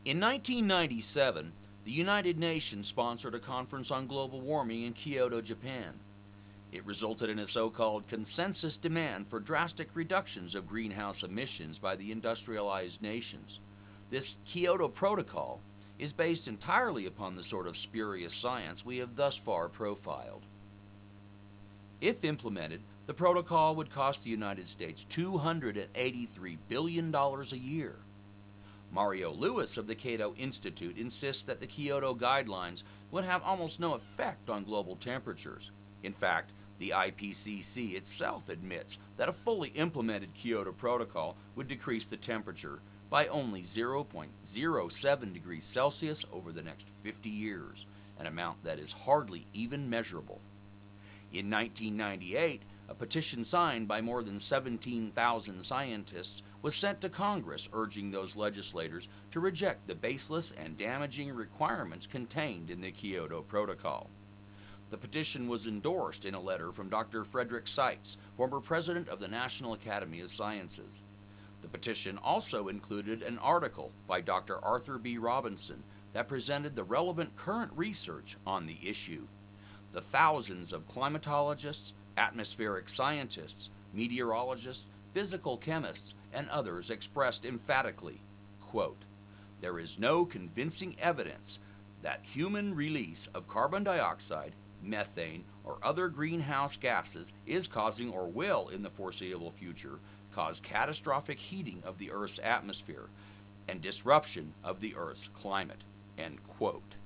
In 1997, the United Nations sponsored a conference on global warming in Kyoto, Japan. It resulted in a so-called consensus demand for drastic reductions of greenhouse emissions by the industrialized nations. This Kyoto Protocol is based entirely upon the sort of spurious science we have thus far profiled. If implemented, the protocol would cost the United States $283 billion a year. Mario Lewis of the Cato Institute insists that the Kyoto guidelines would have almost no effect on global temperatures. In fact, the IPCC itself admits that a fully implemented Kyoto Protocol would decrease the temperature by only 0.07 degrees Celsius over the next 50 years, an amount that is hardly even measurable. In 1998, a petition signed by more than 17,000 scientists was sent to Congress urging those legislators to reject the baseless and damaging requirements contained in the Kyoto Protocol. The petition was endorsed in a letter from Dr. Frederick Seitz, former president of the National Academy of Sciences. The petition also included an article by Dr. Arthur B. Robinson that presented the relevant current research on the issue. The thousands of climatologists, atmospheric scientists, meteorologists, physical chemists, and others expressed emphatically, quote, "There is no convincing evidence that human release of carbon dioxide, methane, or other greenhouse gases is causing or will in the foreseeable future cause catastrophic heating of the Earth's atmosphere and disruption of the Earth's climate." End quote.